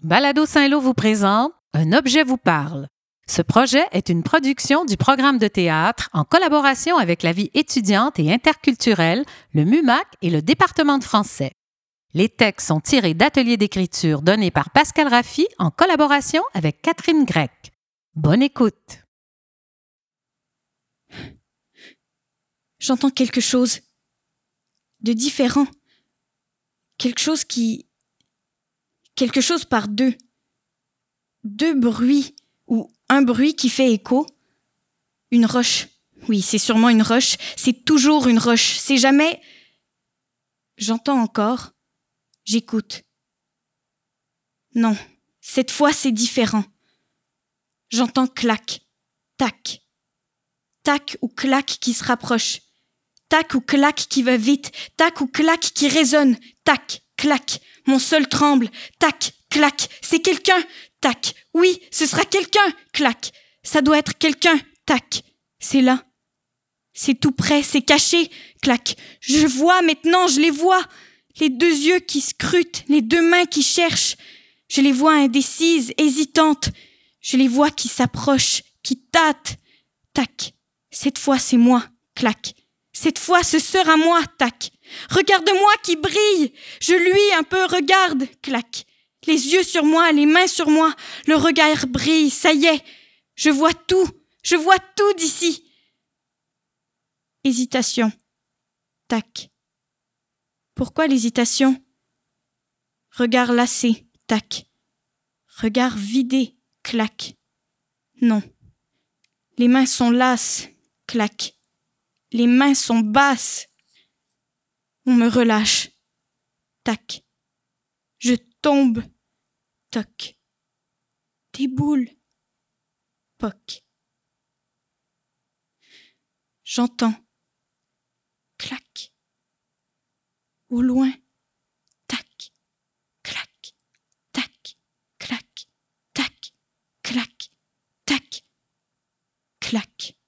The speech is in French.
Balado Saint-Lô vous présente Un objet vous parle. Ce projet est une production du programme de théâtre en collaboration avec la vie étudiante et interculturelle, le MUMAC et le département de français. Les textes sont tirés d'ateliers d'écriture donnés par Pascal Raffi en collaboration avec Catherine Grec. Bonne écoute! J'entends quelque chose de différent. Quelque chose par deux. Deux bruits, ou un bruit qui fait écho. Une roche. Oui, c'est sûrement une roche. C'est toujours une roche. C'est jamais... J'entends encore. J'écoute. Non, cette fois c'est différent. J'entends clac, tac. Tac ou clac qui se rapproche. Tac ou clac qui va vite. Tac ou clac qui résonne. Tac, clac. Mon sol tremble. Tac, clac. C'est quelqu'un. Tac. Oui, ce sera quelqu'un. Clac. Ça doit être quelqu'un. Tac. C'est là. C'est tout près. C'est caché. Clac. Je vois maintenant. Je les vois. Les deux yeux qui scrutent. Les deux mains qui cherchent. Je les vois indécises, hésitantes. Je les vois qui s'approchent, qui tâtent. Tac. Cette fois, c'est moi. Clac. Cette fois, ce sera moi. Tac. Regarde-moi qui brille. Je luis un peu, regarde. Clac. Les yeux sur moi, les mains sur moi. Le regard brille. Ça y est. Je vois tout. Je vois tout d'ici. Hésitation. Tac. Pourquoi l'hésitation? Regard lassé. Tac. Regard vidé. Clac. Non. Les mains sont lasses. Clac. Les mains sont basses. On me relâche. Tac. Je tombe. Toc. Des boules. Poc. J'entends. Clac. Au loin. Tac. Clac. Tac. Clac. Tac. Clac. Tac. Clac.